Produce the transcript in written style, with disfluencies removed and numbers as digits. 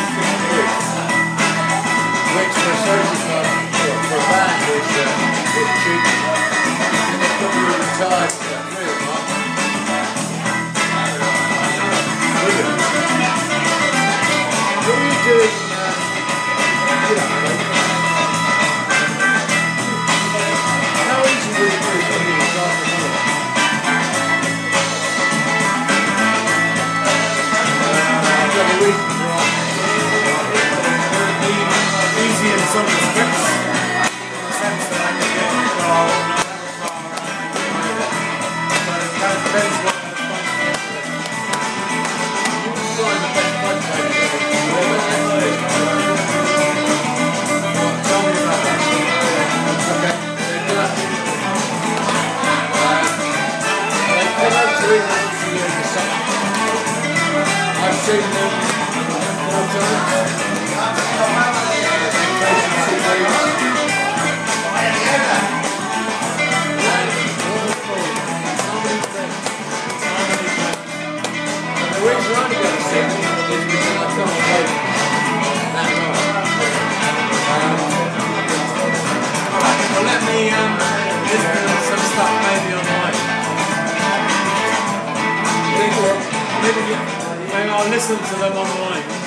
which for a social club, for a band was cheap. And they put me in charge for 3 of them. Brilliant. What were you doing, how easy was it when you were starting to follow? I've got a reason for easy in some respects, in the sense that I can get in the car and but it kind of depends what the function is. You can find the best fun Tell me about that. Okay. They came out to England for you in the summer. I've seen them 4 times. The reason I'm going to see them is because I can't play that long. Alright, well let me listen to some stuff maybe online. Maybe I'll listen to them online.